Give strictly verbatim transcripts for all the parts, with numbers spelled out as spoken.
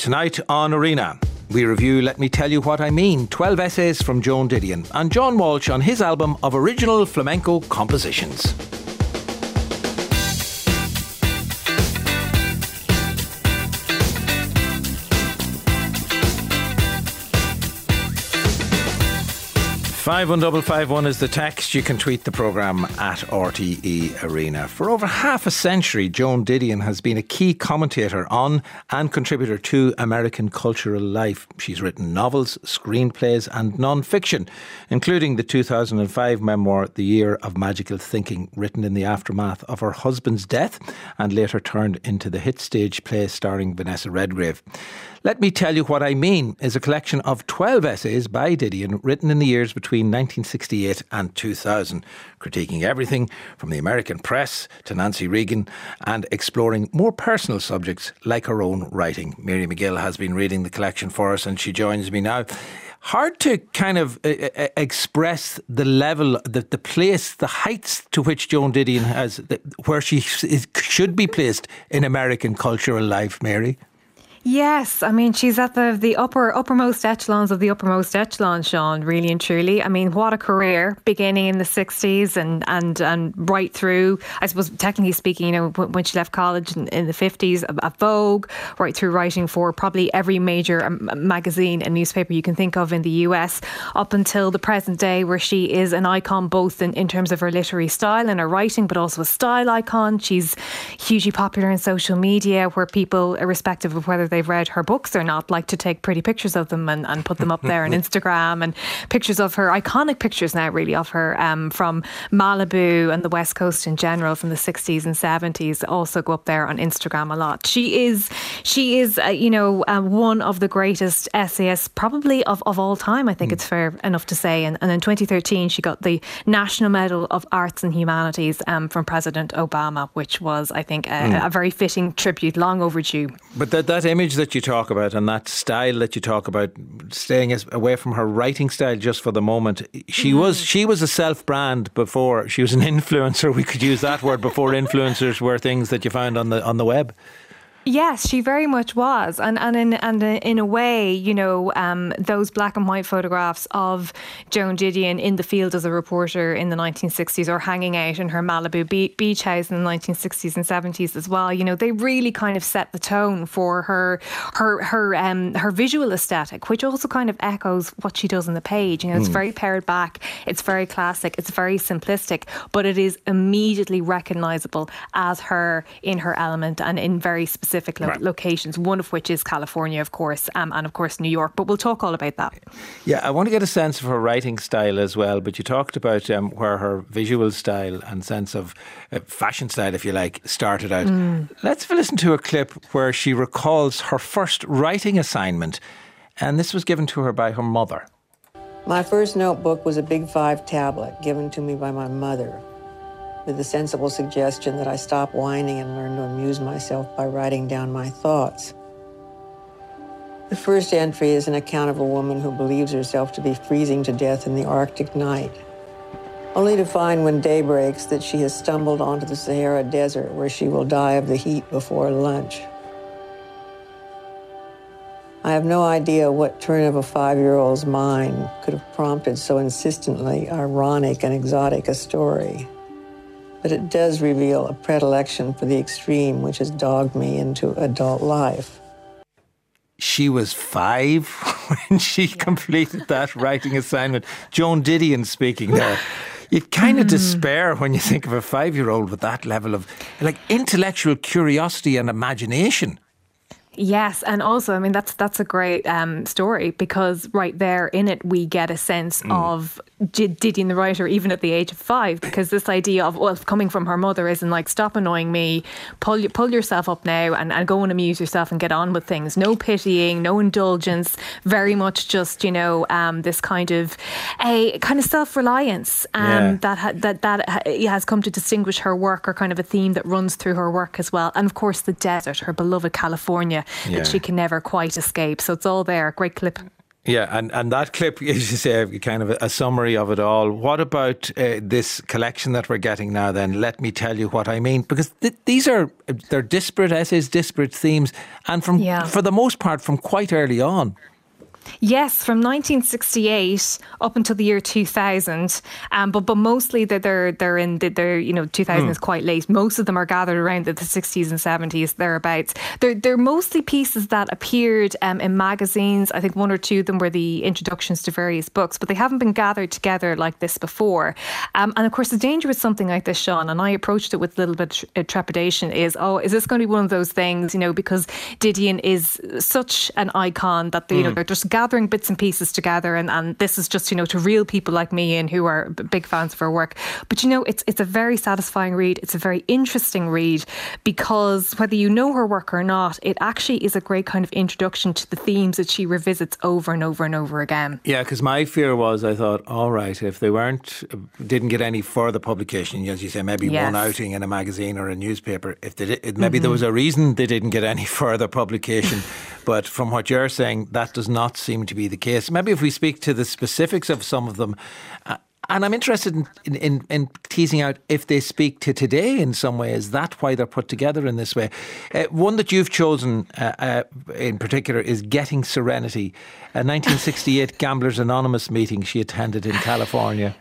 Tonight on Arena, we review Let Me Tell You What I Mean, twelve essays from Joan Didion, and John Walsh on his album of original flamenco compositions. five one five five one is the text. You can tweet the programme at R T E Arena. For over half a century, Joan Didion has been a key commentator on and contributor to American cultural life. She's written novels, screenplays and non-fiction, including the two thousand five memoir The Year of Magical Thinking, written in the aftermath of her husband's death and later turned into the hit stage play starring Vanessa Redgrave. Let Me Tell You What I Mean is a collection of twelve essays by Didion written in the years between nineteen sixty-eight and two thousand, critiquing everything from the American press to Nancy Reagan and exploring more personal subjects like her own writing. Mary McGill has been reading the collection for us and she joins me now. Hard to kind of uh, uh, express the level, the, the place, the heights to which Joan Didion has, the, where she is, should be placed in American cultural life, Mary. Yes, I mean, she's at the the upper uppermost echelons of the uppermost echelons, Sean, really and truly. I mean, what a career, beginning in the sixties and, and, and right through, I suppose, technically speaking, you know, when she left college in, in the fifties at Vogue, right through writing for probably every major magazine and newspaper you can think of in the U S, up until the present day, where she is an icon both in, in terms of her literary style and her writing, but also a style icon. She's hugely popular in social media, where people, irrespective of whether they've read her books or not, like to take pretty pictures of them and, and put them up there on Instagram, and pictures of her, iconic pictures now really of her um, from Malibu and the West Coast in general from the sixties and seventies also go up there on Instagram a lot. She is she is uh, you know uh, one of the greatest essayists probably of, of all time, I think mm. it's fair enough to say, and, and in twenty thirteen she got the National Medal of Arts and Humanities um, from President Obama, which was, I think, a, mm. a very fitting tribute, long overdue. But that, that image that you talk about and that style that you talk about, staying away from her writing style just for the moment, she mm. was she was a self-brand before. She was an influencer, we could use that word, before influencers were things that you found on the on the web. Yes, she very much was, and and in and in a way, you know, um, those black and white photographs of Joan Didion in the field as a reporter in the nineteen sixties, or hanging out in her Malibu be- beach house in the nineteen sixties and seventies as well. You know, they really kind of set the tone for her her her um her visual aesthetic, which also kind of echoes what she does on the page. You know, it's mm. very pared back, it's very classic, it's very simplistic, but it is immediately recognisable as her in her element and in very specific. Specific lo- right. locations, one of which is California, of course, um, and of course New York, but we'll talk all about that. Yeah, I want to get a sense of her writing style as well, but you talked about um, where her visual style and sense of uh, fashion style, if you like, started out. Mm. Let's listen to a clip where she recalls her first writing assignment, and this was given to her by her mother. My first notebook was a Big Five tablet given to me by my mother, with the sensible suggestion that I stop whining and learn to amuse myself by writing down my thoughts. The first entry is an account of a woman who believes herself to be freezing to death in the Arctic night, only to find when day breaks that she has stumbled onto the Sahara Desert, where she will die of the heat before lunch. I have no idea what turn of a five-year-old's mind could have prompted so insistently ironic and exotic a story. But it does reveal a predilection for the extreme which has dogged me into adult life. She was five when she completed that writing assignment. Joan Didion speaking there. You kind of mm. despair when you think of a five-year-old with that level of like intellectual curiosity and imagination. Yes, and also, I mean, that's that's a great um, story, because right there in it we get a sense mm. of Didion the writer even at the age of five, because this idea of, well, coming from her mother isn't like, stop annoying me, pull pull yourself up now and, and go and amuse yourself and get on with things. No pitying, no indulgence, very much just, you know, um, this kind of a kind of self-reliance um, yeah. that, ha- that that has come to distinguish her work, or kind of a theme that runs through her work as well. And of course the desert, her beloved California, yeah. that she can never quite escape. So it's all there. Great clip. Yeah, and, and that clip, as you say, kind of a, a summary of it all. What about uh, this collection that we're getting now then? Let me tell you what I mean. Because th- these are, they're disparate essays, disparate themes, and from yeah. for the most part from quite early on. Yes, from nineteen sixty-eight up until the year two thousand, um, but but mostly that they're they're in the, they're you know two thousand mm. is quite late. Most of them are gathered around the, the sixties and seventies thereabouts. They're they're mostly pieces that appeared um, in magazines. I think one or two of them were the introductions to various books, but they haven't been gathered together like this before. Um, and of course, the danger with something like this, Sean, and I approached it with a little bit of trepidation, is oh, is this going to be one of those things? You know, because Didion is such an icon that they, you mm. know they're just gathering bits and pieces together, and, and this is just, you know, to real people like me and who are big fans of her work. But, you know, it's it's a very satisfying read. It's a very interesting read, because whether you know her work or not, it actually is a great kind of introduction to the themes that she revisits over and over and over again. Yeah, because my fear was, I thought, all right, if they weren't, didn't get any further publication, as you say, maybe yes. one outing in a magazine or a newspaper, if they did, maybe mm-hmm. there was a reason they didn't get any further publication. But from what you're saying, that does not seem to be the case. Maybe if we speak to the specifics of some of them, uh, and I'm interested in, in, in teasing out if they speak to today in some way. Is that why they're put together in this way? Uh, one that you've chosen uh, uh, in particular is Getting Serenity, a nineteen sixty-eight Gamblers Anonymous meeting she attended in California.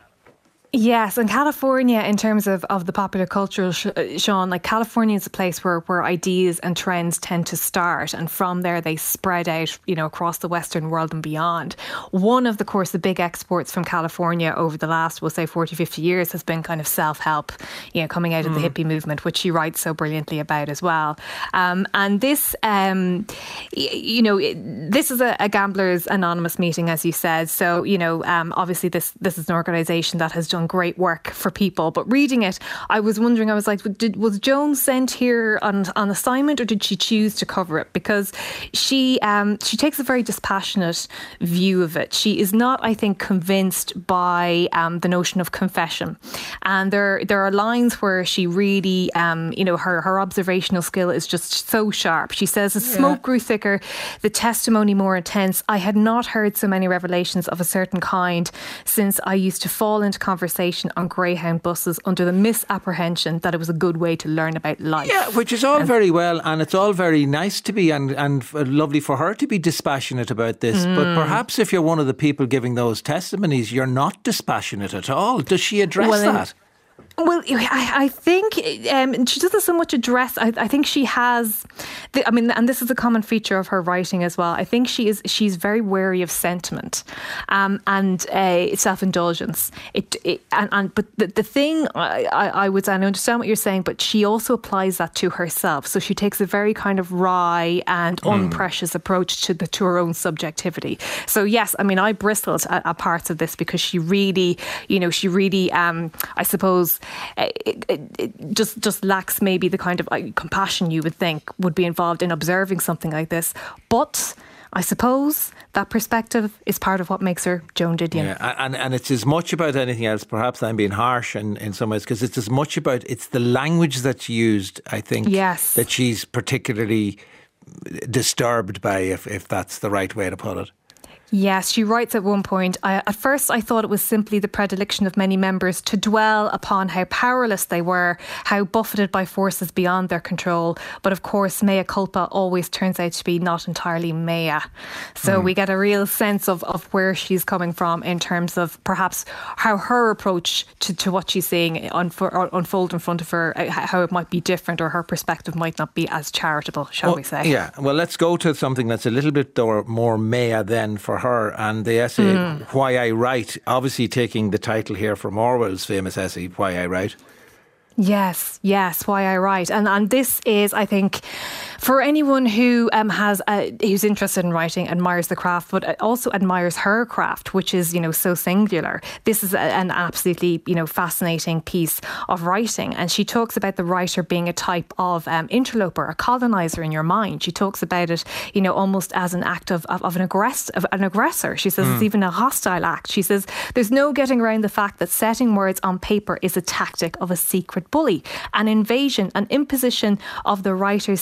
Yes, and California, in terms of, of the popular culture, Sean, like California is a place where, where ideas and trends tend to start, and from there they spread out, you know, across the Western world and beyond. One of the, of course, the big exports from California over the last, we'll say, forty, fifty years has been kind of self-help, you know, coming out of mm. the hippie movement, which she writes so brilliantly about as well. Um, and this, um, you know, this is a, a Gamblers Anonymous meeting, as you said. So, you know, um, obviously this this is an organisation that has done great work for people, but reading it, I was wondering, I was like, did, was Joan sent here on on assignment, or did she choose to cover it? Because she um, she takes a very dispassionate view of it. She is not, I think, convinced by um, the notion of confession, and there there are lines where she really, um, you know, her her observational skill is just so sharp. She says, "As smoke yeah. grew thicker, the testimony more intense. I had not heard so many revelations of a certain kind since I used to fall into conversation on Greyhound buses under the misapprehension that it was a good way to learn about life." Yeah, which is all and very well, and it's all very nice to be, and, and lovely for her to be dispassionate about this. Mm. But perhaps if you're one of the people giving those testimonies, you're not dispassionate at all. Does she address well, that? Well, I, I think um, she doesn't so much address. I, I think she has. The, I mean, and this is a common feature of her writing as well. I think she is. She's very wary of sentiment um, and uh, self-indulgence. It, it and, and but the, the thing I, I, I would I understand what you're saying, but she also applies that to herself. So she takes a very kind of wry and mm. unprecious approach to the to her own subjectivity. So yes, I mean, I bristled at, at parts of this because she really, you know, she really, um, I suppose. It, it, it just just lacks maybe the kind of uh, compassion you would think would be involved in observing something like this. But I suppose that perspective is part of what makes her Joan Didion. Yeah, and, and it's as much about anything else. Perhaps I'm being harsh in, in some ways, because it's as much about, it's the language that's used, I think, yes. that she's particularly disturbed by, if, if that's the right way to put it. Yes, she writes at one point, I, at first I thought it was simply the predilection of many members to dwell upon how powerless they were, how buffeted by forces beyond their control. But of course, mea culpa always turns out to be not entirely mea. So mm. we get a real sense of, of where she's coming from in terms of perhaps how her approach to, to what she's seeing unfold in front of her, how it might be different, or her perspective might not be as charitable, shall well, we say. Yeah, well, let's go to something that's a little bit more mea then for her, and the essay mm. Why I Write, obviously taking the title here from Orwell's famous essay Why I Write. Yes, yes, Why I Write. And and this is, I think, for anyone who um, has a, who's interested in writing, admires the craft, but also admires her craft, which is, you know, so singular. This is a, an absolutely, you know, fascinating piece of writing. And she talks about the writer being a type of um, interloper, a colonizer in your mind. She talks about it, you know, almost as an act of, of, of, an, aggress- of an aggressor. She says mm. it's even a hostile act. She says there's no getting around the fact that setting words on paper is a tactic of a secret bully, an invasion, an imposition of the writer's sensibility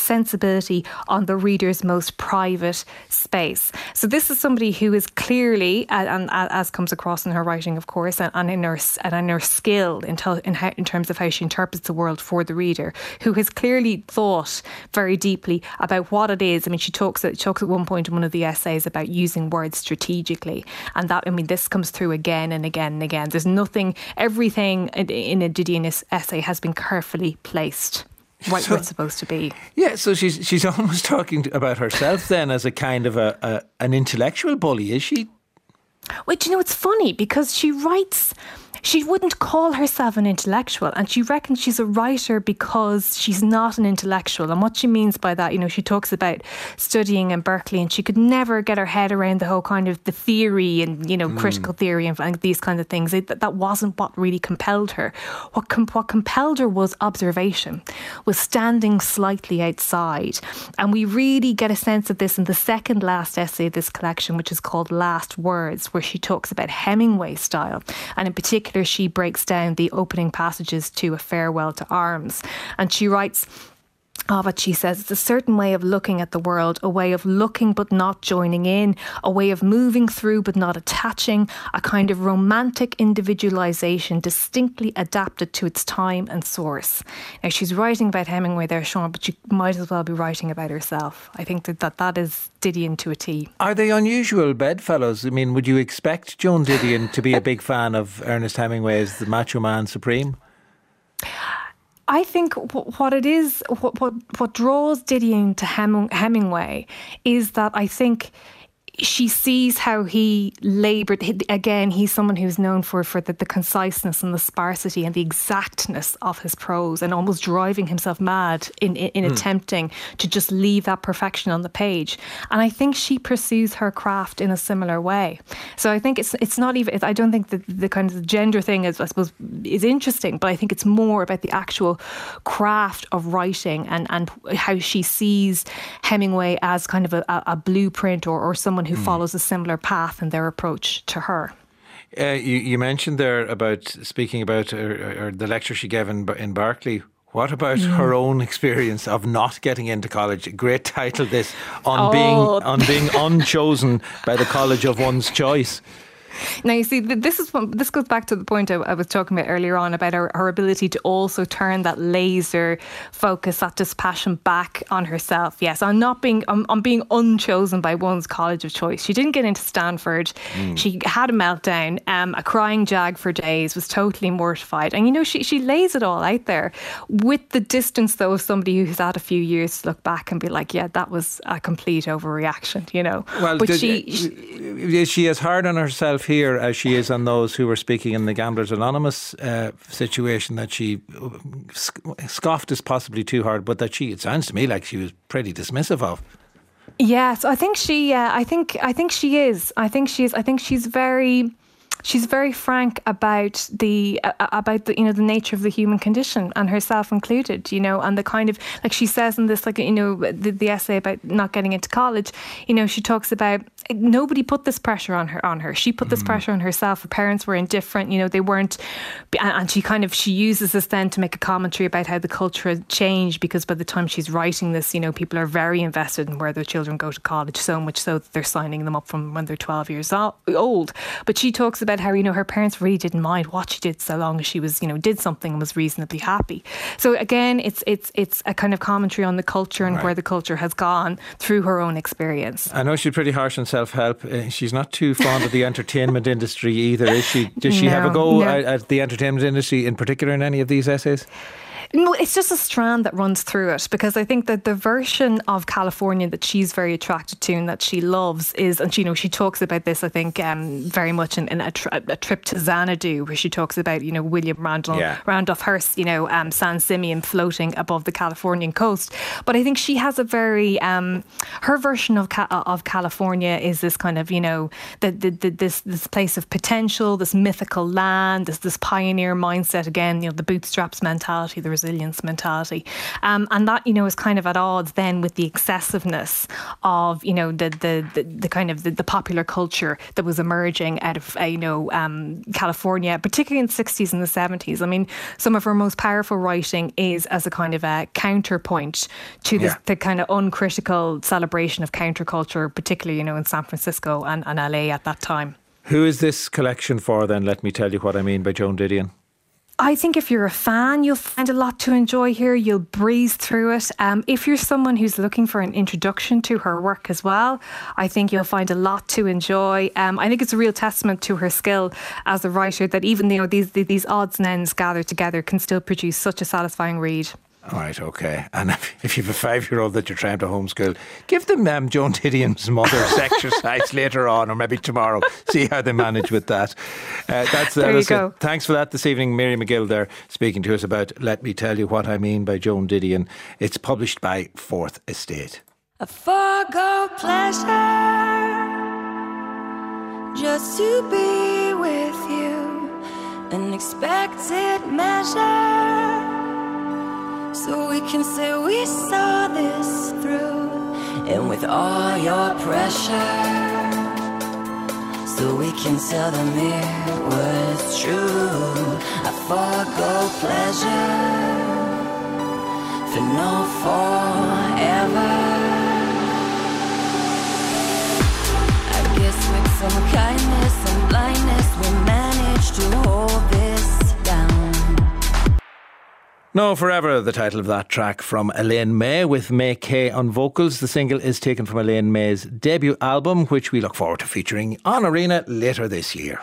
responsibility on the reader's most private space. So this is somebody who is clearly, and, and as comes across in her writing, of course, and, and in her and in her skill in, tel- in, how, in terms of how she interprets the world for the reader, who has clearly thought very deeply about what it is. I mean, she talks at, talks at one point in one of the essays about using words strategically, and that, I mean, this comes through again and again and again. There's nothing, everything in, in a Didion essay has been carefully placed right so, where it's supposed to be. Yeah, so she's she's almost talking about herself then as a kind of a, a an intellectual bully, is she? Well, you know, it's funny because she writes, she wouldn't call herself an intellectual, and she reckons she's a writer because she's not an intellectual. And what she means by that, you know, she talks about studying in Berkeley, and she could never get her head around the whole kind of the theory and, you know, mm. critical theory and, and these kinds of things. It, that, that wasn't what really compelled her. What, com- what compelled her was observation, was standing slightly outside. And we really get a sense of this in the second last essay of this collection, which is called Last Words, where she talks about Hemingway style. And in particular, she breaks down the opening passages to A Farewell to Arms. And she writes of it, she says, it's a certain way of looking at the world, a way of looking but not joining in, a way of moving through but not attaching, a kind of romantic individualisation distinctly adapted to its time and source. Now, she's writing about Hemingway there, Sean, but she might as well be writing about herself. I think that that, that is Didion to a T. Are they unusual bedfellows? I mean, would you expect Joan Didion to be a big fan of Ernest Hemingway as the macho man supreme? I think what it is, what what, what draws Didion to Hem- Hemingway is that I think she sees how he laboured. Again, he's someone who's known for, for the, the conciseness and the sparsity and the exactness of his prose, and almost driving himself mad in, in, in mm. attempting to just leave that perfection on the page. And I think she pursues her craft in a similar way. So I think it's it's not even, I don't think that the kind of gender thing is, I suppose, is interesting, but I think it's more about the actual craft of writing and, and how she sees Hemingway as kind of a, a blueprint or, or someone who mm. follows a similar path in their approach to her. Uh, you, you mentioned there about speaking about uh, or the lecture she gave in, in Berkeley. What about mm. her own experience of not getting into college? A great title, this, on oh. being on being unchosen by the college of one's choice. Now, you see, this is this goes back to the point I, I was talking about earlier on about her, her ability to also turn that laser focus, that dispassion back on herself. Yes, on not being on, on being unchosen by one's college of choice. She didn't get into Stanford. Mm. She had a meltdown, um, a crying jag for days, was totally mortified. And, you know, she, she lays it all out there with the distance, though, of somebody who's had a few years to look back and be like, yeah, that was a complete overreaction, you know. Well, but did, she, she, is she as hard on herself here as she is on those who were speaking in the Gamblers Anonymous uh, situation, that she scoffed is possibly too hard, but that she, it sounds to me like she was pretty dismissive of? Yes, I think she. Uh, I think. I think she is. I think she is. I think she's very. She's very frank about the uh, about the you know the nature of the human condition, and herself included, you know, and the kind of, like she says in this, like, you know, the, the essay about not getting into college, you know, she talks about nobody put this pressure on her on her she put this mm. pressure on herself. Her parents were indifferent, you know, they weren't, and she kind of she uses this then to make a commentary about how the culture had changed, because by the time she's writing this, you know, people are very invested in where their children go to college, so much so that they're signing them up from when they're twelve years old. But she talks about how, you know, her parents really didn't mind what she did so long as she was, you know, did something and was reasonably happy. So again, it's it's it's a kind of commentary on the culture and right. where the culture has gone through her own experience. I know she's pretty harsh on self-help. Uh, she's not too fond of the entertainment industry either, is she? Does she no, have a go no. at, at the entertainment industry in particular in any of these essays? No, it's just a strand that runs through it, because I think that the version of California that she's very attracted to and that she loves is, and you know, she talks about this, I think, um, very much in, in a, tri- a trip to Xanadu, where she talks about, you know, William Randolph, yeah. Randolph Hearst, you know, um, San Simeon floating above the Californian coast. But I think she has a very, um, her version of Ca- of California is this kind of, you know, the, the, the, this this place of potential, this mythical land, this this pioneer mindset again, you know, the bootstraps mentality, the resilience mentality. Um, and that, you know, is kind of at odds then with the excessiveness of, you know, the the the, the kind of the, the popular culture that was emerging out of, uh, you know, um, California, particularly in the sixties and the seventies. I mean, some of her most powerful writing is as a kind of a counterpoint to the, yeah. the kind of uncritical celebration of counterculture, particularly, you know, in San Francisco and, and L A at that time. Who is this collection for then? Let me tell you what I mean by Joan Didion. I think if you're a fan, you'll find a lot to enjoy here. You'll breeze through it. Um, if you're someone who's looking for an introduction to her work as well, I think you'll find a lot to enjoy. Um, I think it's a real testament to her skill as a writer that even, you know, these these odds and ends gathered together can still produce such a satisfying read. All right, okay. And if you have a five-year-old that you're trying to homeschool, give them um, Joan Didion's mother's exercise later on, or maybe tomorrow. See how they manage with that. Uh, that's uh, there you go. It. Thanks for that this evening. Mary McGill there speaking to us about Let Me Tell You What I Mean by Joan Didion. It's published by Fourth Estate. A forgo pleasure just to be with you, an expected measure, so we can say we saw this through, and with all your pressure, so we can tell them it was true. I forgo pleasure for no forever. I guess with some kindness and blindness we managed to hold this down. No Forever, the title of that track from Elaine May with May Kay on vocals. The single is taken from Elaine May's debut album, which we look forward to featuring on Arena later this year.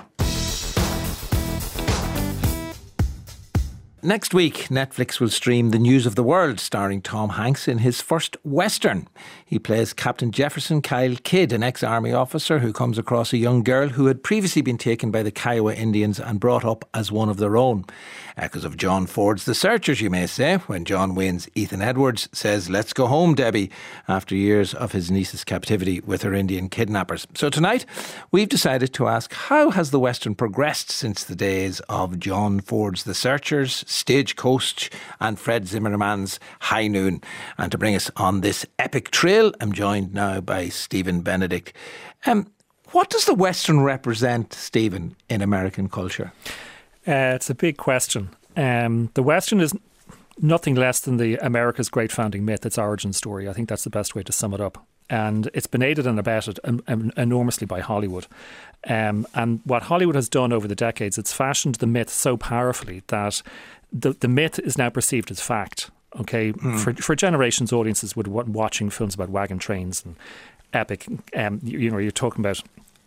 Next week, Netflix will stream The News of the World, starring Tom Hanks in his first Western. He plays Captain Jefferson Kyle Kidd, an ex-army officer who comes across a young girl who had previously been taken by the Kiowa Indians and brought up as one of their own. Echoes of John Ford's The Searchers, you may say, when John Wayne's Ethan Edwards says, "Let's go home, Debbie," after years of his niece's captivity with her Indian kidnappers. So tonight, we've decided to ask, how has the Western progressed since the days of John Ford's The Searchers, Stagecoach and Fred Zimmerman's High Noon? And to bring us on this epic trail, I'm joined now by Stephen Benedict. Um, what does the Western represent, Stephen, in American culture? Uh, it's a big question. Um, the Western is nothing less than the America's great founding myth, its origin story. I think that's the best way to sum it up. And it's been aided and abetted um, um, enormously by Hollywood. Um, and what Hollywood has done over the decades, it's fashioned the myth so powerfully that the, the myth is now perceived as fact. Okay, mm. for for generations, audiences would want watching films about wagon trains and epic. Um, you, you know, you're talking about.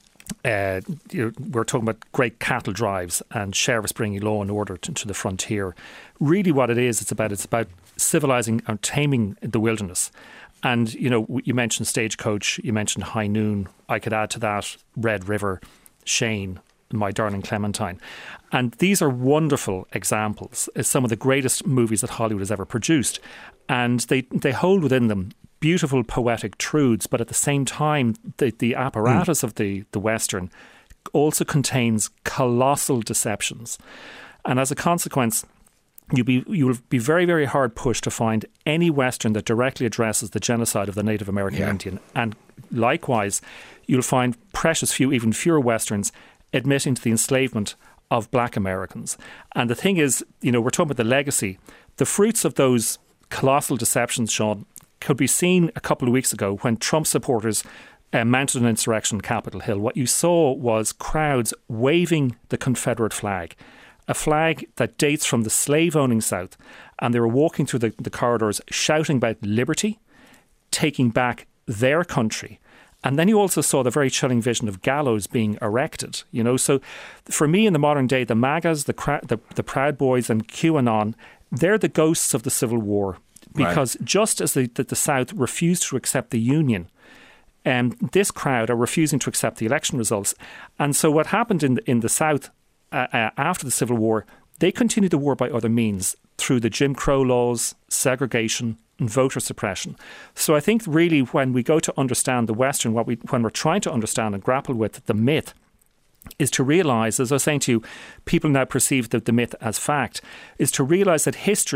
Uh, you're, we're talking about great cattle drives and sheriffs bringing law and order to, to the frontier. Really, what it is, it's about it's about civilizing and taming the wilderness. And you know, you mentioned Stagecoach, you mentioned High Noon. I could add to that Red River, Shane, My Darling Clementine. And these are wonderful examples. It's some of the greatest movies that Hollywood has ever produced. And they, they hold within them beautiful poetic truths, but at the same time, the, the apparatus mm. of the, the Western also contains colossal deceptions. And as a consequence, you'll be, you'll be very, very hard pushed to find any Western that directly addresses the genocide of the Native American yeah. Indian. And likewise, you'll find precious few, even fewer Westerns admitting to the enslavement of black Americans. And the thing is, you know, we're talking about the legacy. The fruits of those colossal deceptions, Sean, could be seen a couple of weeks ago when Trump supporters uh, mounted an insurrection on Capitol Hill. What you saw was crowds waving the Confederate flag, a flag that dates from the slave-owning South. And they were walking through the, the corridors shouting about liberty, taking back their country. And then you also saw the very chilling vision of gallows being erected. You know, so for me in the modern day, the MAGAs, the, the, the Proud Boys and QAnon, they're the ghosts of the Civil War. Because right. just as the, the, the South refused to accept the Union, um, this crowd are refusing to accept the election results. And so what happened in the, in the South uh, uh, after the Civil War, they continued the war by other means, through the Jim Crow laws, segregation and voter suppression. So I think really when we go to understand the Western, what we when we're trying to understand and grapple with the myth, is to realise, as I was saying to you, people now perceive the, the myth as fact, is to realise that history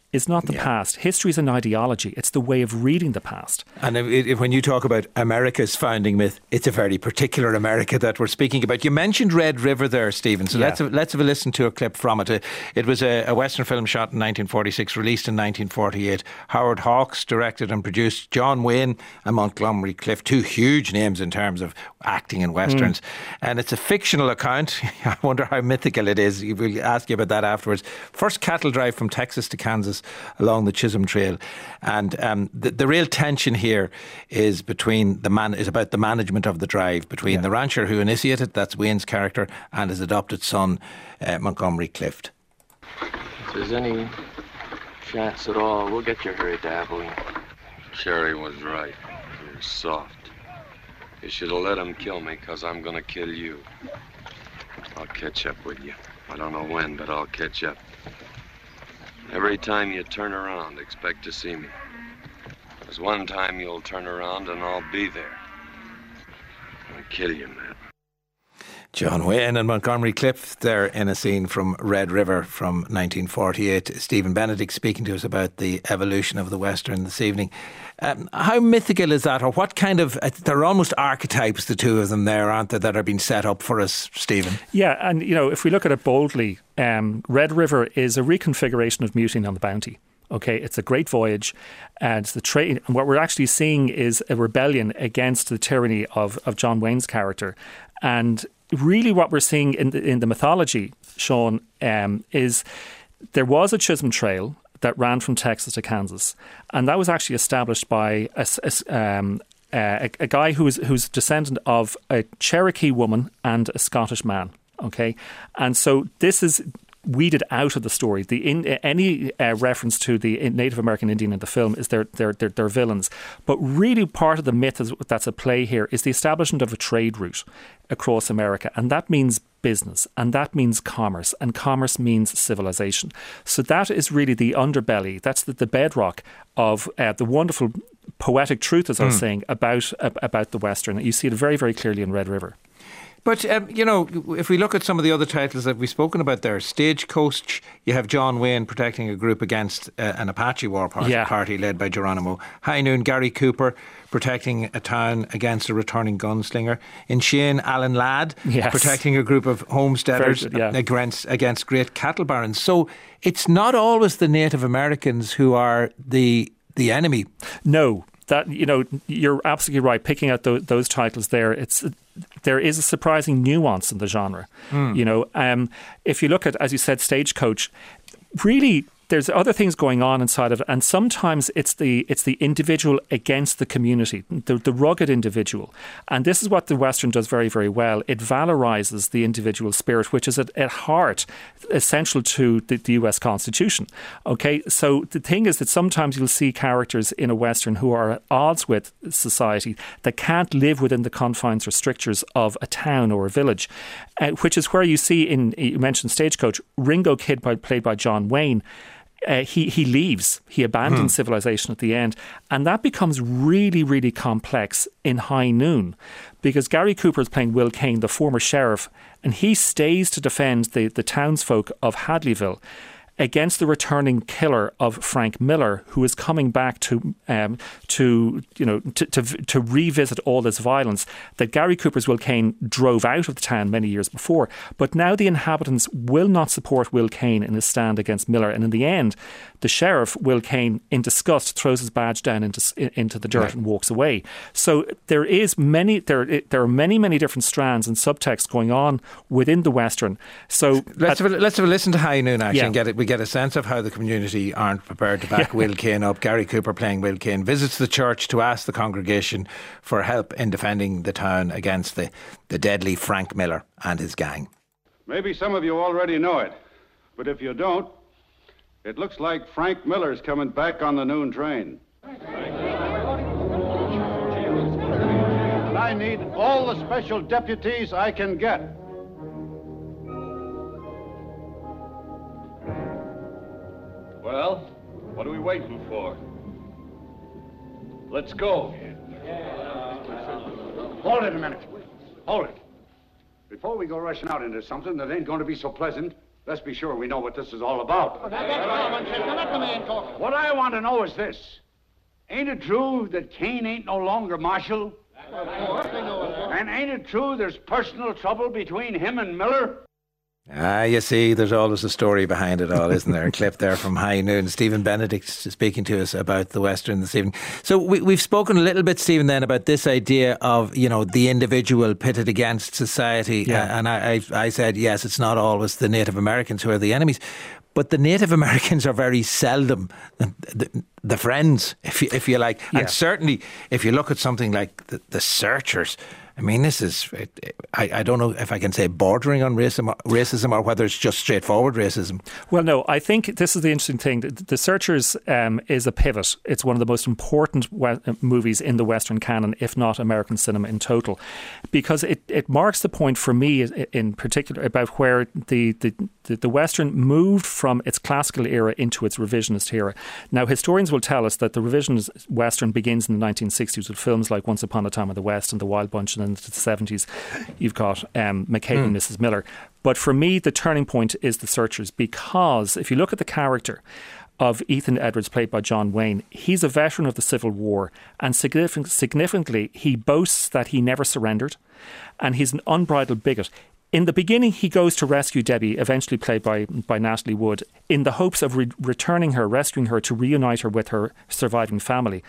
is not the Yeah. past. History is an ideology. It's the way of reading the past. And if, if, when you talk about America's founding myth, it's a very particular America that we're speaking about. You mentioned Red River there, Stephen, so Yeah. let's, have, let's have a listen to a clip from it. It was a, a Western film shot in nineteen forty-six, released in nineteen forty-eight. Howard Hawks directed and produced. John Wayne and Montgomery Clift, two huge names in terms of acting in Westerns. Mm. And it's a fictional account. I wonder how mythical it is. We'll ask you about that afterwards. First cattle drive from Texas to Kansas along the Chisholm Trail, and um, the, the real tension here is between the man is about the management of the drive between yeah. the rancher who initiated, that's Wayne's character, and his adopted son uh, Montgomery Clift. If there's any chance at all, we'll get you hurried to Abilene. Cherry was right. You're soft. You should have let him kill me, because I'm going to kill you. I'll catch up with you. I don't know when, but I'll catch up. Every time you turn around, expect to see me. There's one time you'll turn around and I'll be there. I'll kill you, man. John Wayne and Montgomery Clift there in a scene from Red River from nineteen forty-eight. Stephen Benedict speaking to us about the evolution of the Western this evening. Um, how mythical is that, or what kind of, uh, they're almost archetypes, the two of them there, aren't they, that are being set up for us, Stephen? Yeah, and you know, if we look at it boldly, um, Red River is a reconfiguration of Mutiny on the Bounty. Okay, it's a great voyage, and it's the trade. And what we're actually seeing is a rebellion against the tyranny of, of John Wayne's character. And really, what we're seeing in the, in the mythology, Sean, um, is there was a Chisholm Trail that ran from Texas to Kansas, and that was actually established by a, a, um, a, a guy who was who's descendant of a Cherokee woman and a Scottish man. Okay, and so this is weeded out of the story. The in, any uh, reference to the Native American Indian in the film is their their their, their villains. But really, part of the myth is, that's at play here is the establishment of a trade route across America, and that means business, and that means commerce, and commerce means civilization. So that is really the underbelly. That's the, the bedrock of uh, the wonderful poetic truth, as I was mm. saying, about uh, about the Western. You see it very, very clearly in Red River. But, um, you know, if we look at some of the other titles that we've spoken about there, Stagecoach, you have John Wayne protecting a group against uh, an Apache war party, yeah. party led by Geronimo. High Noon, Gary Cooper protecting a town against a returning gunslinger. In Shane, Alan Ladd yes. protecting a group of homesteaders good, yeah. against, against great cattle barons. So it's not always the Native Americans who are the the enemy. No. That, you know, you're absolutely right. Picking out those, those titles there, it's there is a surprising nuance in the genre. Mm. You know, um, if you look at, as you said, Stagecoach, really there's other things going on inside of it, and sometimes it's the it's the individual against the community, the, the rugged individual. And this is what the Western does very, very well. It valorizes the individual spirit, which is at, at heart essential to the, the U S Constitution. Okay, so the thing is that sometimes you'll see characters in a Western who are at odds with society, that can't live within the confines or strictures of a town or a village, uh, which is where you see in, you mentioned Stagecoach, Ringo Kid by, played by John Wayne. Uh, he he leaves, he abandons hmm. civilization at the end, and that becomes really, really complex in High Noon, because Gary Cooper is playing Will Kane, the former sheriff, and he stays to defend the, the townsfolk of Hadleyville against the returning killer of Frank Miller, who is coming back to um, to you know to, to to revisit all this violence that Gary Cooper's Will Kane drove out of the town many years before. But now the inhabitants will not support Will Kane in his stand against Miller, and in the end, the sheriff, Will Kane, in disgust, throws his badge down into into the dirt right. and walks away. So there is many there there are many many different strands and subtexts going on within the Western. So let's at, have a, let's have a listen to High Noon actually yeah. and get it. We get a sense of how the community aren't prepared to back yeah. Will Kane up. Gary Cooper playing Will Kane visits the church to ask the congregation for help in defending the town against the, the deadly Frank Miller and his gang. Maybe some of you already know it, but if you don't, it looks like Frank Miller's coming back on the noon train. And I need all the special deputies I can get. Well, what are we waiting for? Let's go. Hold it a minute. Hold it. Before we go rushing out into something that ain't going to be so pleasant, Let's be sure we know what this is all about. What I want to know is this. Ain't it true that Kane ain't no longer marshal? And ain't it true there's personal trouble between him and Miller? Ah, you see, there's always a story behind it all, isn't there? A clip there from High Noon. Stephen Benedict speaking to us about the Western this evening. So we, we've spoken a little bit, Stephen, then about this idea of, you know, the individual pitted against society. Yeah. Uh, and I, I, I said, yes, it's not always the Native Americans who are the enemies. But the Native Americans are very seldom the, the, the friends, if you, if you like. Yeah. And certainly, if you look at something like the, the Searchers, I mean, this is, I, I don't know if I can say bordering on racism, racism or whether it's just straightforward racism. Well, no, I think this is the interesting thing. The, the Searchers um, is a pivot. It's one of the most important we- movies in the Western canon, if not American cinema in total, because it, it marks the point for me in particular about where the, the, the Western moved from its classical era into its revisionist era. Now, historians will tell us that the revisionist Western begins in the nineteen sixties with films like Once Upon a Time in the West and The Wild Bunch, and into the seventies you've got um, McCabe mm. and Missus Miller. But for me, the turning point is The Searchers, because if you look at the character of Ethan Edwards, played by John Wayne, he's a veteran of the Civil War, and significant, significantly he boasts that he never surrendered, and he's an unbridled bigot. In the beginning, he goes to rescue Debbie, eventually played by, by Natalie Wood, in the hopes of re- returning her, rescuing her, to reunite her with her surviving family.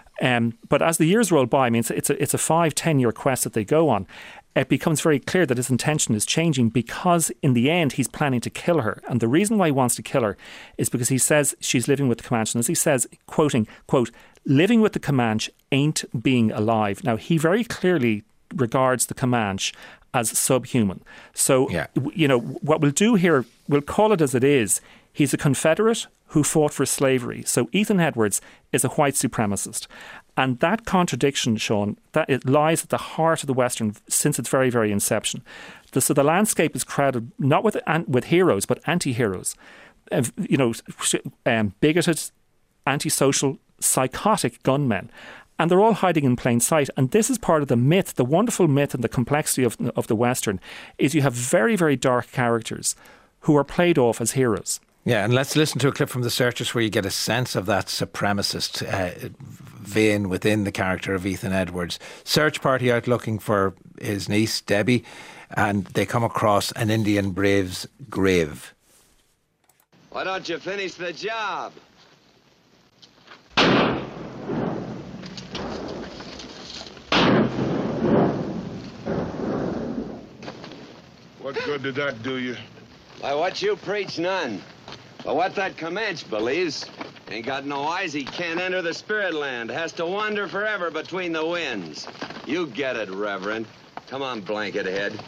Um, but as the years roll by, I mean, it's, it's a it's a five, ten year quest that they go on. It becomes very clear that his intention is changing, because in the end he's planning to kill her. And the reason why he wants to kill her is because he says she's living with the Comanche. And as he says, quoting, quote, "Living with the Comanche ain't being alive." Now, he very clearly regards the Comanche as subhuman. So, yeah. you know, what we'll do here, we'll call it as it is. He's a Confederate who fought for slavery. So Ethan Edwards is a white supremacist. And that contradiction, Sean, that it lies at the heart of the Western since its very, very inception. The, so the landscape is crowded not with with heroes, but anti-heroes. Uh, you know, um, bigoted, antisocial, psychotic gunmen. And they're all hiding in plain sight. And this is part of the myth, the wonderful myth and the complexity of, of the Western, is you have very, very dark characters who are played off as heroes. Yeah, and let's listen to a clip from The Searchers where you get a sense of that supremacist uh, vein within the character of Ethan Edwards. Search party out looking for his niece, Debbie, and they come across an Indian brave's grave. Why don't you finish the job? What good did that do you? Why, what you preach, none. But what that Comanche believes, ain't got no eyes, he can't enter the spirit land. Has to wander forever between the winds. You get it, Reverend. Come on, blanket head.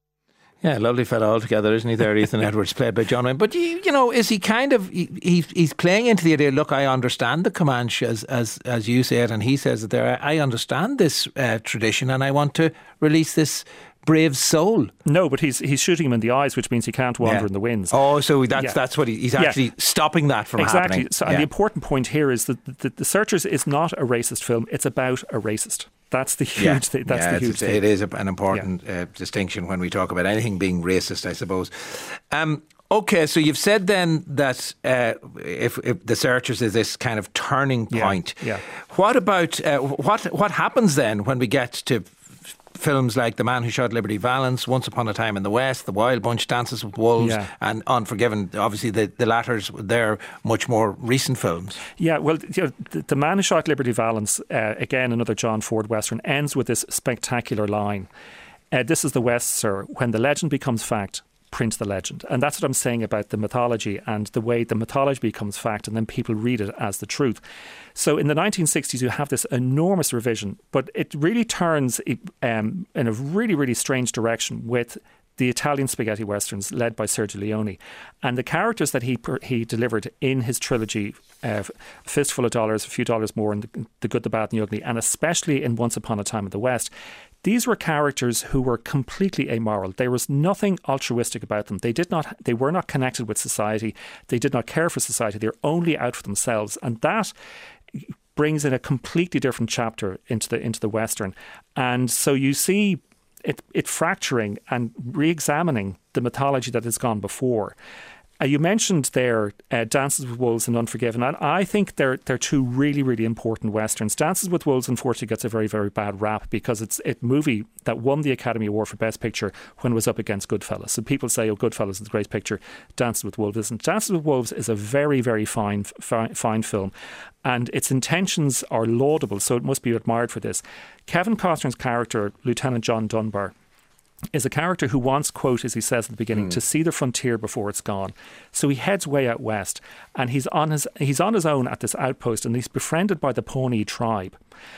Yeah, lovely fella altogether, isn't he there, Ethan Edwards, played by John Wayne. But, you, you know, is he kind of, he, he, he's playing into the idea, look, I understand the Comanche, as as as you say it, and he says it there, I understand this uh, tradition and I want to release this brave soul. No, but he's he's shooting him in the eyes, which means he can't wander yeah. in the winds. Oh, so that's yeah. that's what he, he's actually yeah. stopping that from exactly. happening. So, yeah. and the important point here is that the, the Searchers is not a racist film; it's about a racist. That's the huge. Yeah. Th- that's yeah, the huge. Thing. It is an important yeah. uh, distinction when we talk about anything being racist, I suppose. Um, Okay, so you've said then that uh, if, if The Searchers is this kind of turning point, yeah, yeah. what about uh, what what happens then when we get to f- films like The Man Who Shot Liberty Valance, Once Upon a Time in the West, The Wild Bunch, Dances with Wolves, yeah. and Unforgiven? Obviously, the the latter's they're much more recent films. Yeah, well, you know, the, the Man Who Shot Liberty Valance, uh, again another John Ford Western, ends with this spectacular line: uh, "This is the West, sir. When the legend becomes fact, print the legend." And that's what I'm saying about the mythology and the way the mythology becomes fact and then people read it as the truth. So in the nineteen sixties you have this enormous revision, but it really turns um, in a really, really strange direction with the Italian spaghetti westerns led by Sergio Leone. And the characters that he he delivered in his trilogy, uh, Fistful of Dollars, A Few Dollars More, and the, the Good, the Bad and the Ugly, and especially in Once Upon a Time in the West, these were characters who were completely amoral. There was nothing altruistic about them. They did not. They were not connected with society. They did not care for society. They were only out for themselves, and that brings in a completely different chapter into the into the Western. And so you see it, it fracturing and re-examining the mythology that has gone before. Uh, you mentioned there uh, Dances with Wolves and Unforgiven, and I think they're they're two really, really important westerns. Dances with Wolves, unfortunately, gets a very, very bad rap because it's a movie that won the Academy Award for Best Picture when it was up against Goodfellas. So people say, oh, Goodfellas is a great picture, Dances with Wolves isn't. Dances with Wolves is a very, very fine, fine, fine film, and its intentions are laudable, so it must be admired for this. Kevin Costner's character, Lieutenant John Dunbar, is a character who wants, quote, as he says at the beginning, mm. to see the frontier before it's gone. So he heads way out west, and he's on his he's on his own at this outpost, and he's befriended by the Pawnee tribe.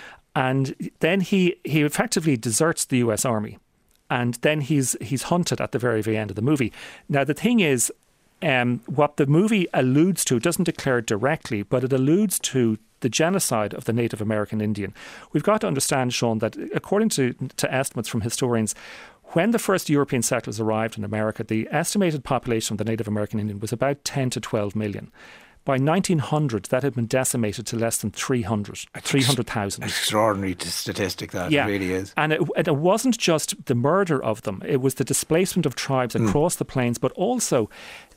And then he he effectively deserts the U S Army, and then he's he's hunted at the very, very end of the movie. Now, the thing is, um, what the movie alludes to, doesn't declare it directly, but it alludes to the genocide of the Native American Indian. We've got to understand, Sean, that according to, to estimates from historians, when the first European settlers arrived in America, the estimated population of the Native American Indian was about ten to twelve million. By nineteen hundred, that had been decimated to less than three hundred, three hundred thousand. Extraordinary statistic that yeah. it really is. And it, and it wasn't just the murder of them, it was the displacement of tribes mm. across the plains, but also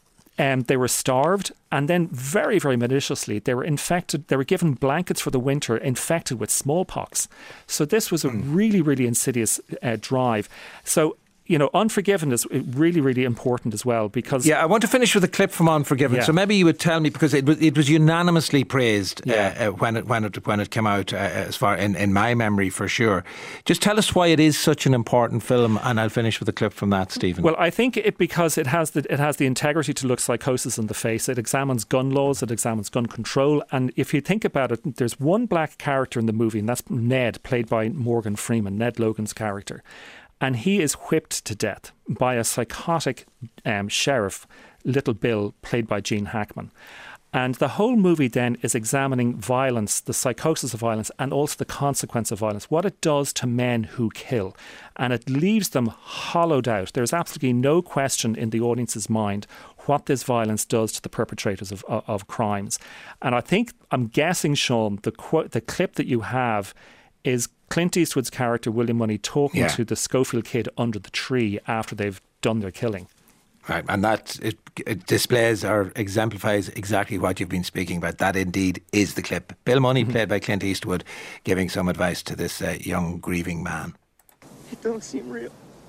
Um, they were starved, and then very, very maliciously, they were infected. They were given blankets for the winter, infected with smallpox. So this was a mm. really, really insidious uh, drive. So, you know, Unforgiven is really, really important as well because... Yeah, I want to finish with a clip from Unforgiven. Yeah. So maybe you would tell me, because it was, it was unanimously praised yeah. uh, uh, when it when it when it came out, uh, as far in, in my memory for sure. Just tell us why it is such an important film, and I'll finish with a clip from that, Stephen. Well, I think it because it has the it has the integrity to look psychosis in the face. It examines gun laws, it examines gun control, and if you think about it, there's one black character in the movie, and that's Ned, played by Morgan Freeman, Ned Logan's character. And he is whipped to death by a psychotic um, sheriff, Little Bill, played by Gene Hackman. And the whole movie then is examining violence, the psychosis of violence, and also the consequence of violence, what it does to men who kill. And it leaves them hollowed out. There's absolutely no question in the audience's mind what this violence does to the perpetrators of, of, of crimes. And I think, I'm guessing, Sean, the, qu- the clip that you have is Clint Eastwood's character, William Money, talking yeah. to the Schofield kid under the tree after they've done their killing. Right, and that it, it displays or exemplifies exactly what you've been speaking about. That indeed is the clip. Bill Money, mm-hmm. played by Clint Eastwood, giving some advice to this uh, young grieving man. It don't seem real.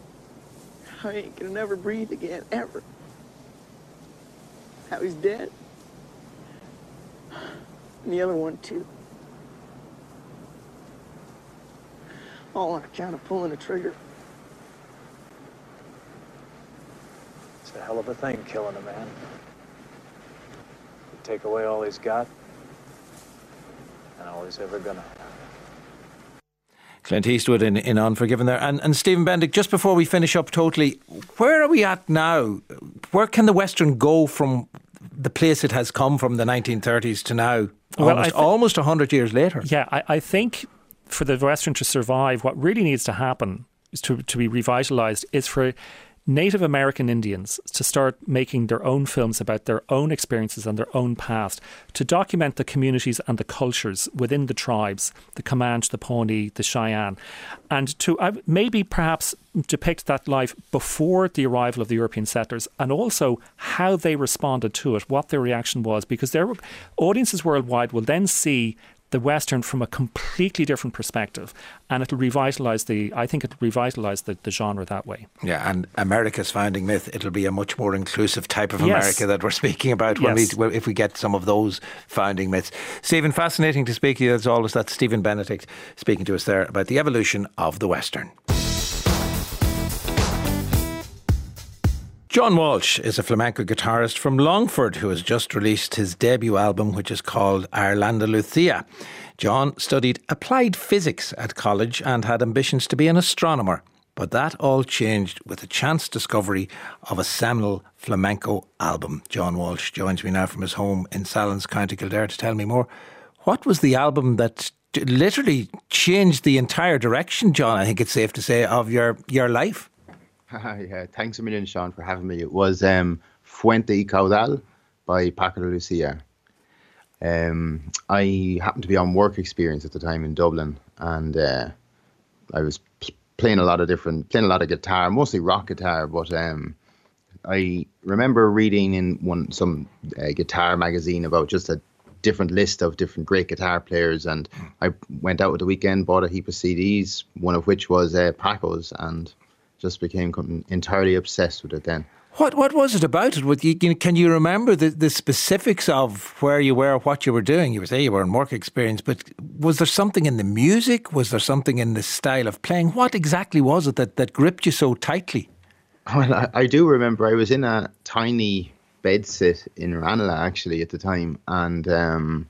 I ain't gonna never breathe again, ever. How he's dead. And the other one, too. All on account of pulling the trigger. It's a hell of a thing, killing a man. You take away all he's got, and all he's ever gonna have. Clint Eastwood in, in Unforgiven there. And, and Stephen Bendick, just before we finish up totally, where are we at now? Where can the Western go from the place it has come from the nineteen thirties to now? Well, almost, th- almost one hundred years later. Yeah, I, I think for the Western to survive, what really needs to happen is to, to be revitalised is for Native American Indians to start making their own films about their own experiences and their own past, to document the communities and the cultures within the tribes, the Comanche, the Pawnee, the Cheyenne, and to uh, maybe perhaps depict that life before the arrival of the European settlers, and also how they responded to it, what their reaction was, because their audiences worldwide will then see the Western from a completely different perspective, and it'll revitalise the, I think it'll revitalise the, the genre that way. Yeah, and America's founding myth, it'll be a much more inclusive type of yes. America that we're speaking about when yes. we, if we get some of those founding myths. Stephen, fascinating to speak to you as always. That's Stephen Benedict speaking to us there about the evolution of the Western. John Walsh is a flamenco guitarist from Longford who has just released his debut album, which is called Irlandaluthia. John studied applied physics at college and had ambitions to be an astronomer. But that all changed with the chance discovery of a seminal flamenco album. John Walsh joins me now from his home in Sallins, County Kildare, to tell me more. What was the album that literally changed the entire direction, John, I think it's safe to say, of your, your life? Yeah, thanks a million, Sean, for having me. It was um, Fuente y Caudal by Paco de Lucia. Um, I happened to be on work experience at the time in Dublin, and uh, I was p- playing a lot of different, playing a lot of guitar, mostly rock guitar. But um, I remember reading in one some uh, guitar magazine about just a different list of different great guitar players, and I went out at the weekend, bought a heap of C Ds, one of which was uh, Paco's, and just became entirely obsessed with it then. What what was it about it? With you, can you remember the, the specifics of where you were, what you were doing? You were saying you were in work experience, but was there something in the music? Was there something in the style of playing? What exactly was it that, that gripped you so tightly? Well, I, I do remember I was in a tiny bedsit in Ranelagh actually at the time, and um,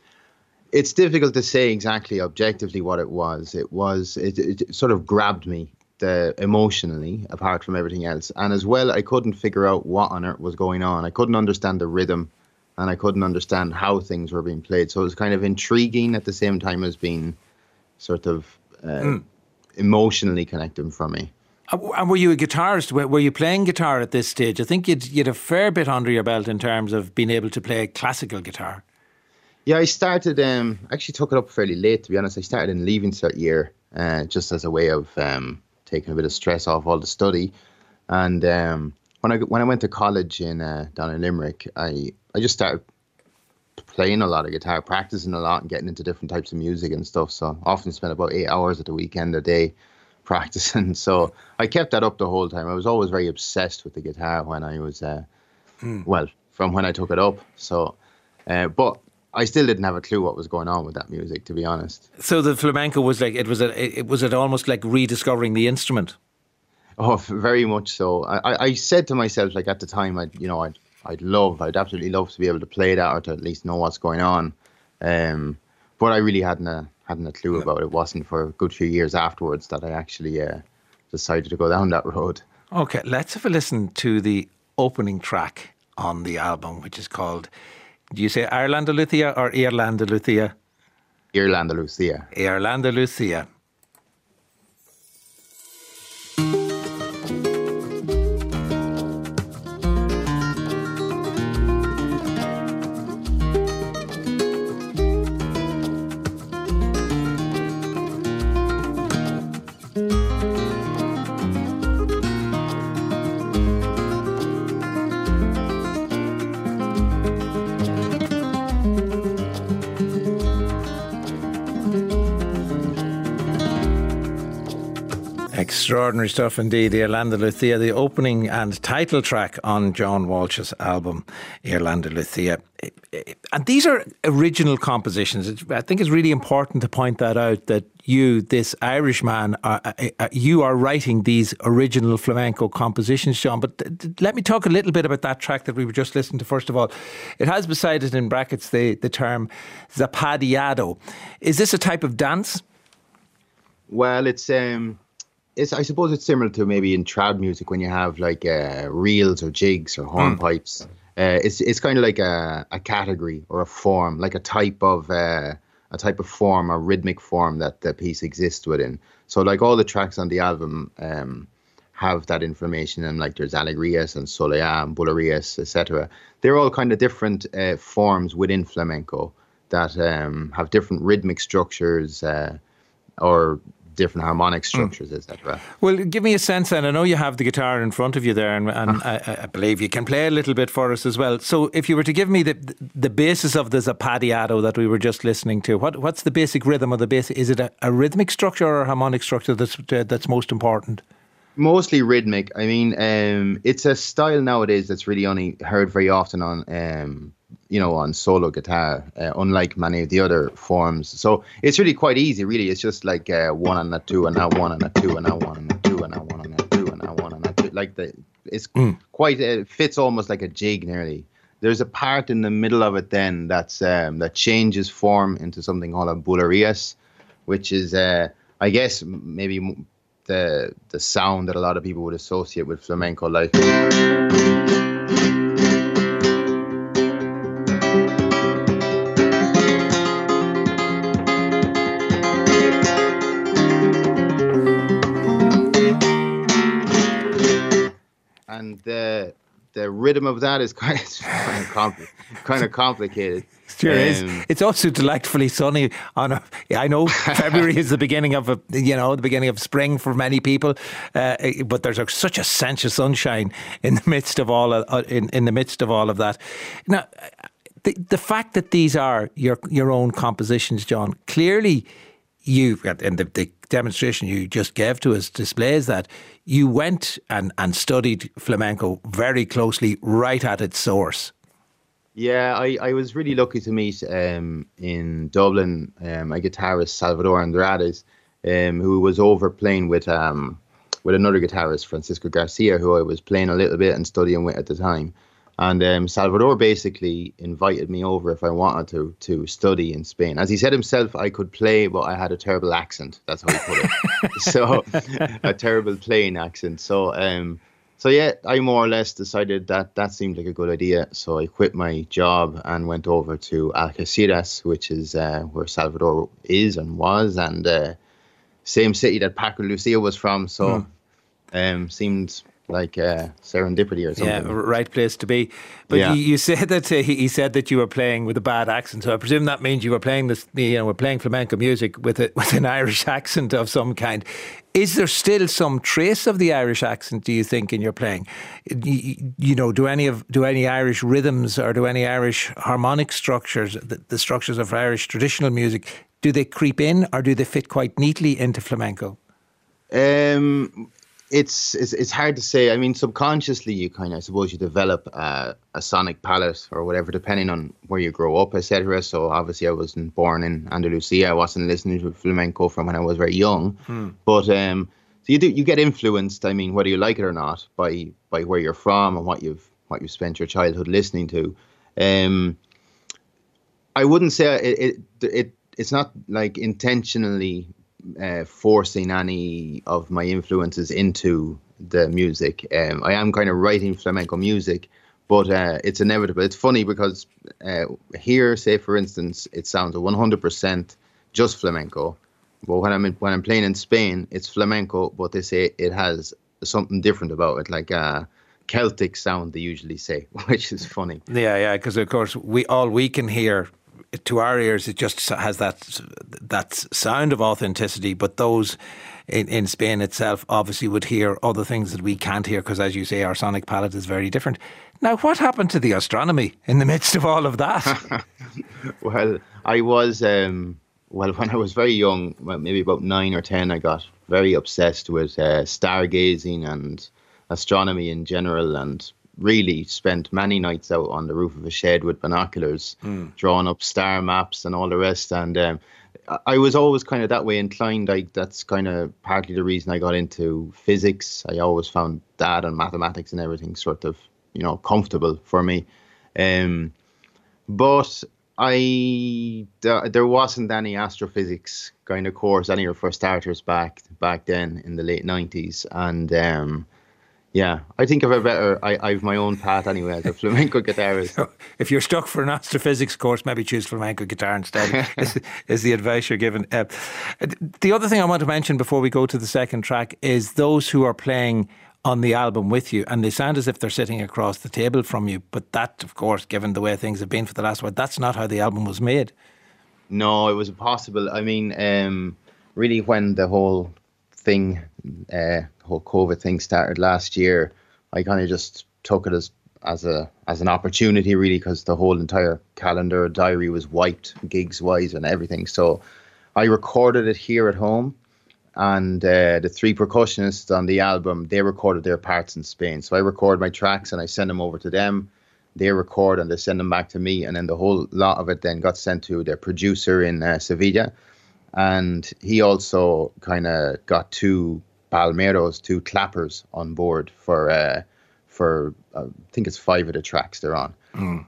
it's difficult to say exactly objectively what it was. It was it, it sort of grabbed me. Uh, emotionally, apart from everything else. And as well, I couldn't figure out what on earth was going on. I couldn't understand the rhythm, and I couldn't understand how things were being played. So it was kind of intriguing at the same time as being sort of uh, mm. emotionally connecting for me. And were you a guitarist? Were you playing guitar at this stage? I think you'd, you'd a fair bit under your belt in terms of being able to play classical guitar. Yeah, I started, um, actually took it up fairly late, to be honest. I started in Leaving Cert year, uh, just as a way of um, taking a bit of stress off all the study. And um, when I when I went to college in uh, down in Limerick, I, I just started playing a lot of guitar, practicing a lot and getting into different types of music and stuff. So I often spent about eight hours at the weekend a day practicing. So I kept that up the whole time. I was always very obsessed with the guitar when I was, uh, mm. well, from when I took it up. So, uh, but I still didn't have a clue what was going on with that music, to be honest. So the flamenco was like, it was a, it was it almost like rediscovering the instrument? Oh, very much so. I, I said to myself, like at the time, I'd, you know, I'd, I'd love, I'd absolutely love to be able to play that or to at least know what's going on. Um, but I really hadn't a, hadn't a clue about it. It wasn't for a good few years afterwards that I actually uh, decided to go down that road. Okay, let's have a listen to the opening track on the album, which is called, do you say Irlanda Lucia or Irlanda Lucia? Irlanda Lucia. Irlanda Lucia. Extraordinary stuff indeed. Irlanda Lucia, the opening and title track on John Walsh's album, Irlanda Lucia. And these are original compositions. I think it's really important to point that out, that you, this Irishman, are, you are writing these original flamenco compositions, John. But let me talk a little bit about that track that we were just listening to first of all. It has beside it in brackets the, the term zapateado. Is this a type of dance? Well, it's... um. It's, I suppose it's similar to maybe in trad music when you have like uh, reels or jigs or hornpipes. Mm. Uh, it's it's kind of like a, a category or a form, like a type of uh, a type of form or rhythmic form that the piece exists within. So like all the tracks on the album um, have that information, and like there's alegrías and soleá and bulerías, et cetera. They're all kind of different uh, forms within flamenco that um, have different rhythmic structures uh, or different harmonic structures, mm. et cetera. Well, give me a sense then. I know you have the guitar in front of you there, and, and I, I believe you can play a little bit for us as well. So if you were to give me the the basis of the zapateado that we were just listening to, what what's the basic rhythm of the basic? Is it a, a rhythmic structure or a harmonic structure that's uh, that's most important? Mostly rhythmic. I mean, um, it's a style nowadays that's really only heard very often on um, you know, on solo guitar, uh, unlike many of the other forms. So it's really quite easy, really. It's just like uh, one and a two and a one and a two and a one and a two and a one and a two and a one and a two. Like the, it's mm. quite, it fits almost like a jig nearly. There's a part in the middle of it then that's um, that changes form into something called a bulerías, which is, uh, I guess, maybe the the sound that a lot of people would associate with flamenco, like. And the the rhythm of that is kind of kind of, compli- kind of complicated. Sure um, is. It's also delightfully sunny. On a, I know February is the beginning of a, you know, the beginning of spring for many people, uh, but there's a, such a sense of sunshine in the midst of all of, uh, in in the midst of all of that. Now, the the fact that these are your your own compositions, John, clearly you, and the, the demonstration you just gave to us displays that you went and and studied flamenco very closely, right at its source. Yeah, I, I was really lucky to meet um, in Dublin um, a guitarist, Salvador Andrades, um, who was over playing with um, with another guitarist, Francisco Garcia, who I was playing a little bit and studying with at the time. And um, Salvador basically invited me over if I wanted to to study in Spain. As he said himself, I could play, but I had a terrible accent. That's how he put it. So a terrible playing accent. So um, so yeah, I more or less decided that that seemed like a good idea. So I quit my job and went over to Algeciras, which is uh, where Salvador is and was, and uh, same city that Paco Lucia was from. So mm. um, seemed like uh, serendipity or something. Yeah, right place to be. But yeah. you, you said that uh, he, he said that you were playing with a bad accent. So I presume that means you were playing this, you know, we're playing flamenco music with a, with an Irish accent of some kind. Is there still some trace of the Irish accent, do you think, in your playing? You, you know, do any of do any Irish rhythms or do any Irish harmonic structures, the, the structures of Irish traditional music, do they creep in or do they fit quite neatly into flamenco? Um. It's, it's it's hard to say. I mean, subconsciously, you kind of, I suppose, you develop uh, a sonic palette or whatever, depending on where you grow up, et cetera. So obviously, I wasn't born in Andalusia. I wasn't listening to flamenco from when I was very young. Hmm. But um, so you do you get influenced. I mean, whether you like it or not, by by where you're from and what you've what you've spent your childhood listening to. Um, I wouldn't say it it, it it's not like intentionally Uh, forcing any of my influences into the music. Um, I am kind of writing flamenco music, but uh, it's inevitable. It's funny because uh, here, say for instance, it sounds one hundred percent just flamenco, but when I'm in, when I'm playing in Spain, it's flamenco, but they say it has something different about it, like a Celtic sound. They usually say, which is funny. Yeah, yeah, because of course we all we can hear. To our ears, it just has that that sound of authenticity. But those in, in Spain itself obviously would hear other things that we can't hear because, as you say, our sonic palette is very different. Now, what happened to the astronomy in the midst of all of that? Well, I was um, well when I was very young, maybe about nine or ten, I got very obsessed with uh, stargazing and astronomy in general, and really spent many nights out on the roof of a shed with binoculars, mm. drawing up star maps and all the rest. And um, I was always kind of that way inclined. I, that's kind of partly the reason I got into physics. I always found that and mathematics and everything sort of, you know, comfortable for me. Um, but I th- there wasn't any astrophysics kind of course anywhere for starters back back then in the late nineties. And um yeah, I think of a better. I, I have my own path anyway as a flamenco guitarist. So if you're stuck for an astrophysics course, maybe choose flamenco guitar instead. is, is the advice you're given. Uh, the other thing I want to mention before we go to the second track is those who are playing on the album with you, and they sound as if they're sitting across the table from you. But that, of course, given the way things have been for the last while, that's not how the album was made. No, it was impossible. I mean, um, really, when the whole thing, uh, whole COVID thing started last year, I kind of just took it as as a as an opportunity, really, because the whole entire calendar diary was wiped, gigs wise and everything. So I recorded it here at home, and uh, the three percussionists on the album, they recorded their parts in Spain. So I record my tracks and I send them over to them. They record and they send them back to me, and then the whole lot of it then got sent to their producer in uh, Sevilla. And he also kind of got two palmeros, two clappers on board for, uh, for uh, I think it's five of the tracks they're on. Mm.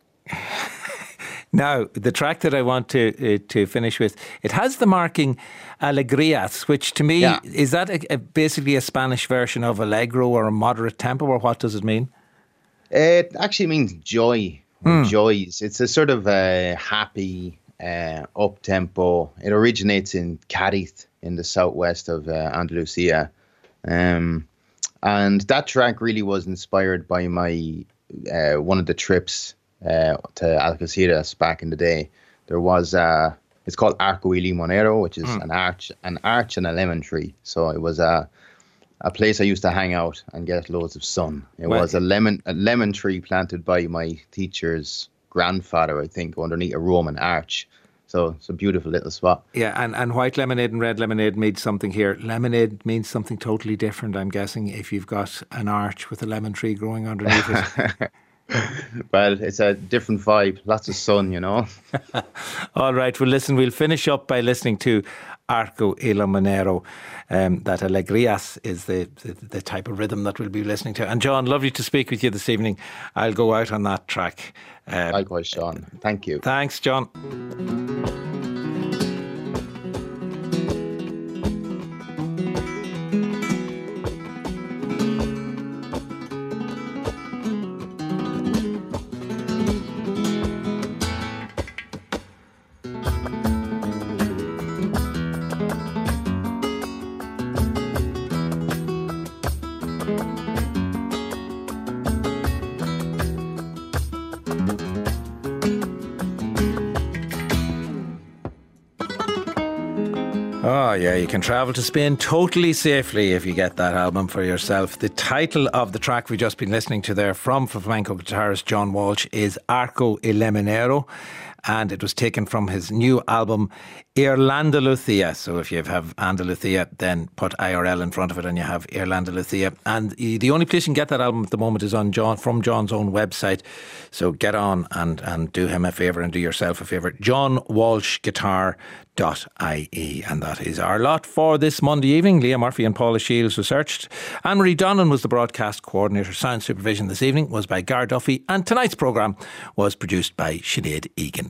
Now, the track that I want to uh, to finish with, it has the marking Alegrías, which to me, yeah. is that a, a, basically a Spanish version of Allegro or a moderate tempo, or what does it mean? It actually means joy, mm. joys. It's a sort of a happy, Uh, up tempo. It originates in Cádiz in the southwest of uh, Andalusia. Um, and that track really was inspired by my uh, one of the trips uh, to Algeciras back in the day. There was uh, it's called Arco y Limonero, which is mm. an arch, an arch and a lemon tree. So it was a a place I used to hang out and get loads of sun. It well, was a lemon a lemon tree planted by my teacher's grandfather, I think, underneath a Roman arch. So it's a beautiful little spot. Yeah, and, and white lemonade and red lemonade means something here. Lemonade means something totally different, I'm guessing, if you've got an arch with a lemon tree growing underneath it. Well, it's a different vibe. Lots of sun, you know. All right. Well, listen, we'll finish up by listening to Arco y Limonero. Um, that Alegrías is the, the, the type of rhythm that we'll be listening to. And John, lovely to speak with you this evening. I'll go out on that track. Uh, Likewise, Sean. Thank you. Thanks, John. Oh, yeah, you can travel to Spain totally safely if you get that album for yourself. The title of the track we've just been listening to there from flamenco guitarist John Walsh is Arco y Limonero, and it was taken from his new album Irlandalucía. So if you have Andalucía, then put I R L in front of it and you have Irlandalucía. And the only place you can get that album at the moment is on John from John's own website. So get on and, and do him a favour and do yourself a favour. John Walsh Guitar dot I E, and that is our lot for this Monday evening. Leah Murphy and Paula Shields researched. Anne-Marie Donnan was the broadcast coordinator. Sound supervision this evening was by Gar Duffy, and tonight's programme was produced by Sinead Egan.